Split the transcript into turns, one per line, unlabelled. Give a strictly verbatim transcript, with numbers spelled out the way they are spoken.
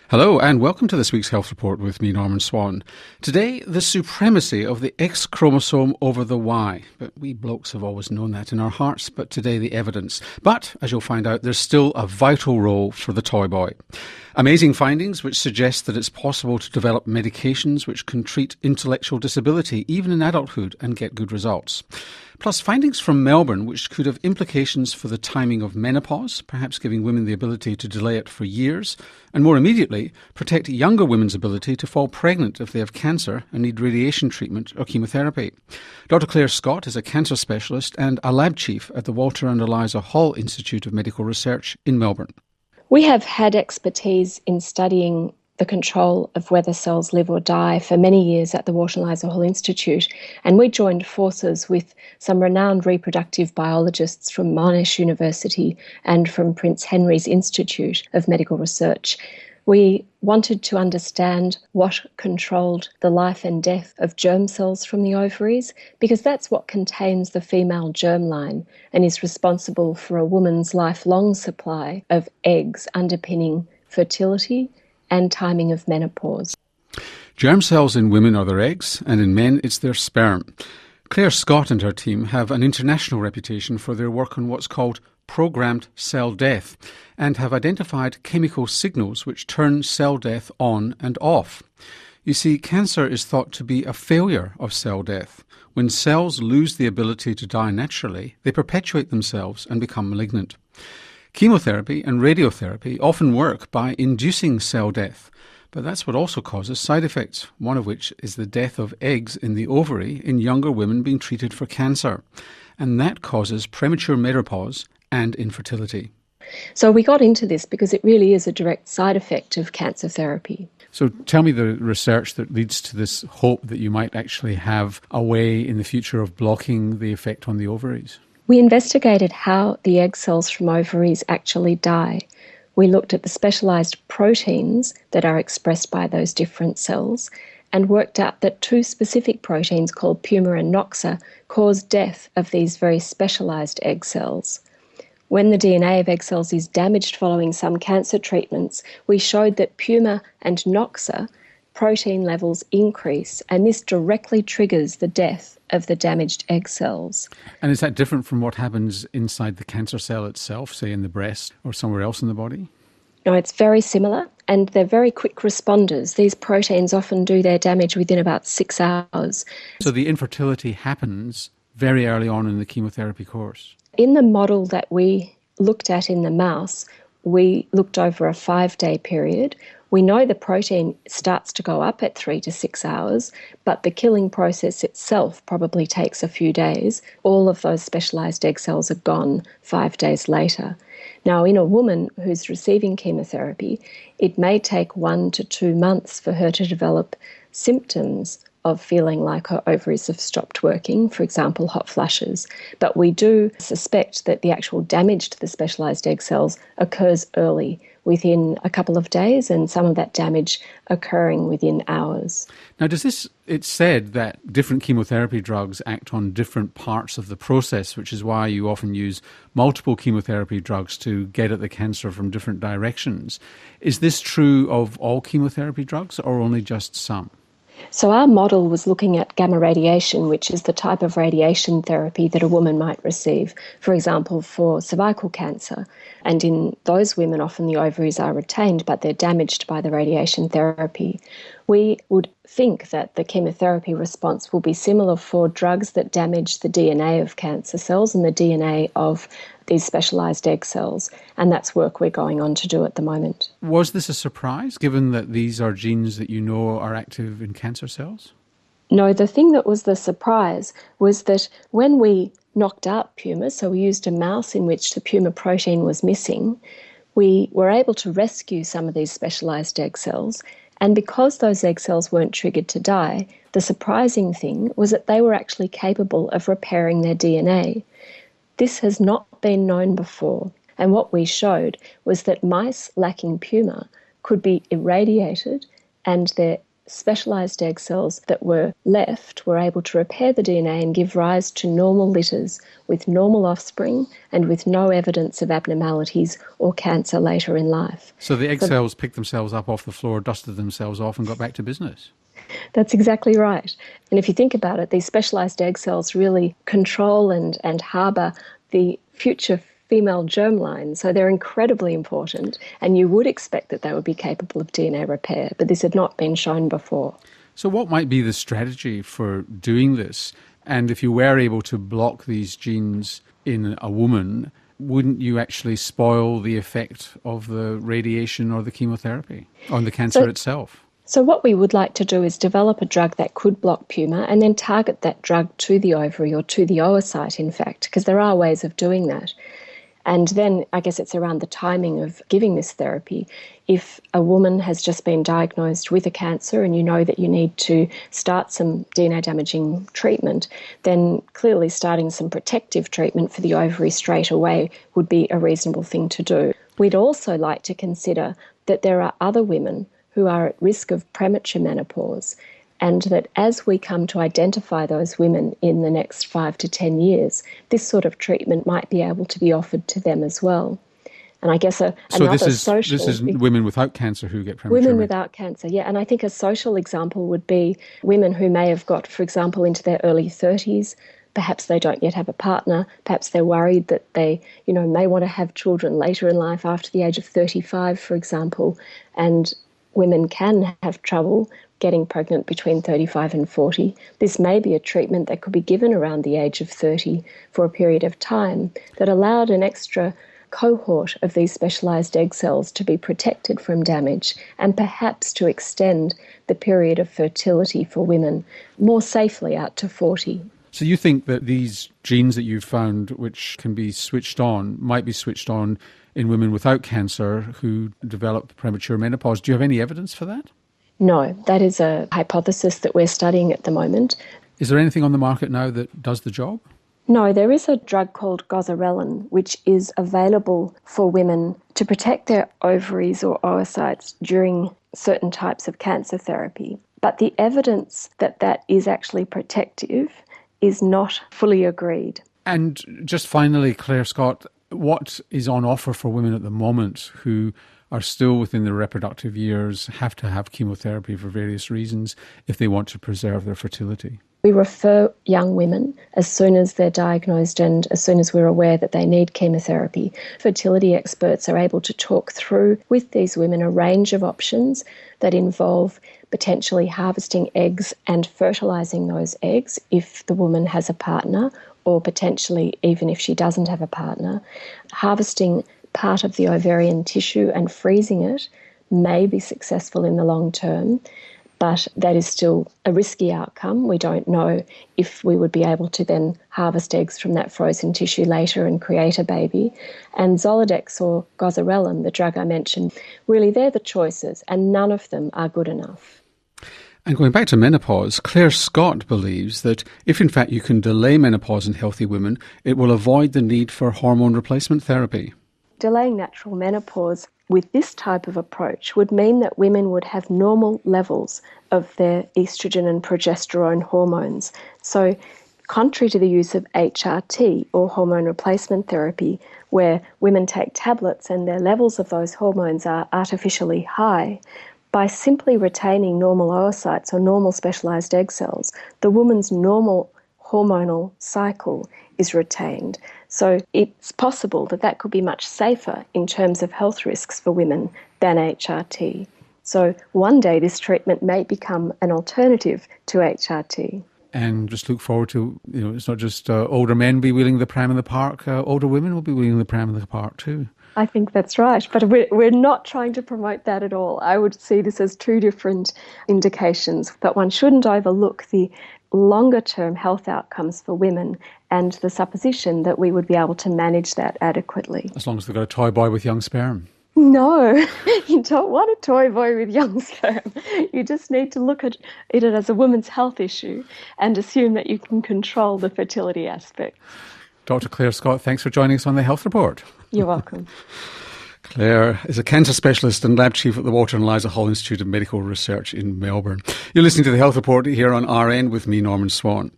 Hello and welcome to this week's Health Report with me, Norman Swan. Today, the supremacy of the X chromosome over the Y. But we blokes have always known that in our hearts, but today the evidence. But, as you'll find out, there's still a vital role for the toy boy. Amazing findings which suggest that it's possible to develop medications which can treat intellectual disability even in adulthood and get good results. Plus findings from Melbourne which could have implications for the timing of menopause, perhaps giving women the ability to delay it for years, and more immediately, protect younger women's ability to fall pregnant if they have cancer and need radiation treatment or chemotherapy. Doctor Claire Scott is a cancer specialist and a lab chief at the Walter and Eliza Hall Institute of Medical Research in Melbourne.
We have had expertise in studying the control of whether cells live or die for many years at the Walter and Eliza Hall Institute, and we joined forces with some renowned reproductive biologists from Monash University and from Prince Henry's Institute of Medical Research. We wanted to understand what controlled the life and death of germ cells from the ovaries, because that's what contains the female germline and is responsible for a woman's lifelong supply of eggs underpinning fertility and timing of menopause.
Germ cells in women are their eggs, and in men it's their sperm. Claire Scott and her team have an international reputation for their work on what's called programmed cell death, and have identified chemical signals which turn cell death on and off. You see, cancer is thought to be a failure of cell death. When cells lose the ability to die naturally, they perpetuate themselves and become malignant. Chemotherapy and radiotherapy often work by inducing cell death, but that's what also causes side effects, one of which is the death of eggs in the ovary in younger women being treated for cancer. And that causes premature menopause and infertility.
So we got into this because it really is a direct side effect of cancer therapy.
So tell me the research that leads to this hope that you might actually have a way in the future of blocking the effect on the ovaries.
We investigated how the egg cells from ovaries actually die. We looked at the specialised proteins that are expressed by those different cells and worked out that two specific proteins called Puma and Noxa cause death of these very specialised egg cells. When the D N A of egg cells is damaged following some cancer treatments, we showed that Puma and Noxa protein levels increase, and this directly triggers the death of the damaged egg cells.
And is that different from what happens inside the cancer cell itself, say in the breast or somewhere else in the body?
No, it's very similar, and they're very quick responders. These proteins often do their damage within about six hours.
So the infertility happens very early on in the chemotherapy course?
In the model that we looked at in the mouse, we looked over a five-day period. We know the protein starts to go up at three to six hours, but the killing process itself probably takes a few days. All of those specialised egg cells are gone five days later. Now, in a woman who's receiving chemotherapy, it may take one to two months for her to develop symptoms of feeling like her ovaries have stopped working, for example, hot flushes. But we do suspect that the actual damage to the specialised egg cells occurs early, within a couple of days, and some of that damage occurring within hours.
Now, does this, it's said that different chemotherapy drugs act on different parts of the process, which is why you often use multiple chemotherapy drugs to get at the cancer from different directions. Is this true of all chemotherapy drugs or only just some?
So our model was looking at gamma radiation, which is the type of radiation therapy that a woman might receive, for example, for cervical cancer. And in those women, often the ovaries are retained, but they're damaged by the radiation therapy. We would think that the chemotherapy response will be similar for drugs that damage the D N A of cancer cells and the D N A of these specialised egg cells, and that's work we're going on to do at the moment.
Was this a surprise, given that these are genes that you know are active in cancer cells?
No, the thing that was the surprise was that when we knocked out Puma, so we used a mouse in which the Puma protein was missing, we were able to rescue some of these specialised egg cells, and because those egg cells weren't triggered to die, the surprising thing was that they were actually capable of repairing their D N A. This has not been known before, and what we showed was that mice lacking Puma could be irradiated and their specialised egg cells that were left were able to repair the D N A and give rise to normal litters with normal offspring and with no evidence of abnormalities or cancer later in life.
So the egg
so,
cells picked themselves up off the floor, dusted themselves off and got back to business?
That's exactly right. And if you think about it, these specialised egg cells really control and, and harbour the future female germline, so they're incredibly important, and you would expect that they would be capable of D N A repair, but this had not been shown before.
So what might be the strategy for doing this? And if you were able to block these genes in a woman, wouldn't you actually spoil the effect of the radiation or the chemotherapy on the cancer
so,
itself?
So what we would like to do is develop a drug that could block Puma and then target that drug to the ovary or to the oocyte, in fact, because there are ways of doing that. And then I guess it's around the timing of giving this therapy. If a woman has just been diagnosed with a cancer and you know that you need to start some D N A damaging treatment, then clearly starting some protective treatment for the ovary straight away would be a reasonable thing to do. We'd also like to consider that there are other women who are at risk of premature menopause, and that as we come to identify those women in the next five to ten years, this sort of treatment might be able to be offered to them as well. And I guess a,
so
another
this is,
social...
this is women without cancer who get premature...
Women without cancer, yeah. And I think a social example would be women who may have got, for example, into their early thirties. Perhaps they don't yet have a partner. Perhaps they're worried that they, you know, may want to have children later in life after the age of thirty-five, for example. And women can have trouble getting pregnant between thirty-five and forty. This may be a treatment that could be given around the age of thirty for a period of time that allowed an extra cohort of these specialised egg cells to be protected from damage and perhaps to extend the period of fertility for women more safely out to forty.
So you think that these genes that you've found which can be switched on might be switched on in women without cancer who develop premature menopause. Do you have any evidence for that?
No, that is a hypothesis that we're studying at the moment.
Is there anything on the market now that does the job?
No, there is a drug called goserelin, which is available for women to protect their ovaries or oocytes during certain types of cancer therapy. But the evidence that that is actually protective is not fully agreed.
And just finally, Claire Scott, what is on offer for women at the moment who are still within their reproductive years, have to have chemotherapy for various reasons if they want to preserve their fertility?
We refer young women as soon as they're diagnosed and as soon as we're aware that they need chemotherapy. Fertility experts are able to talk through with these women a range of options that involve potentially harvesting eggs and fertilising those eggs if the woman has a partner, or potentially even if she doesn't have a partner. Harvesting part of the ovarian tissue and freezing it may be successful in the long term, but that is still a risky outcome. We don't know if we would be able to then harvest eggs from that frozen tissue later and create a baby. And Zoladex or goserelin, the drug I mentioned, really they're the choices, and none of them are good enough.
And going back to menopause, Claire Scott believes that if in fact you can delay menopause in healthy women, it will avoid the need for hormone replacement therapy.
Delaying natural menopause with this type of approach would mean that women would have normal levels of their estrogen and progesterone hormones. So contrary to the use of H R T or hormone replacement therapy, where women take tablets and their levels of those hormones are artificially high, by simply retaining normal oocytes or normal specialised egg cells, the woman's normal hormonal cycle is retained. So it's possible that that could be much safer in terms of health risks for women than H R T. So one day this treatment may become an alternative to H R T.
And just look forward to, you know, it's not just uh, older men be wheeling the pram in the park, uh, older women will be wheeling the pram in the park too.
I think that's right, but we're, we're not trying to promote that at all. I would see this as two different indications, but one shouldn't overlook the longer-term health outcomes for women and the supposition that we would be able to manage that adequately.
As long as they've got a toy boy with young sperm.
No, you don't want a toy boy with young sperm. You just need to look at it as a woman's health issue and assume that you can control the fertility aspect.
Doctor Claire Scott, thanks for joining us on The Health Report.
You're welcome.
Claire is a cancer specialist and lab chief at the Walter and Eliza Hall Institute of Medical Research in Melbourne. You're listening to the Health Report here on R N with me, Norman Swan.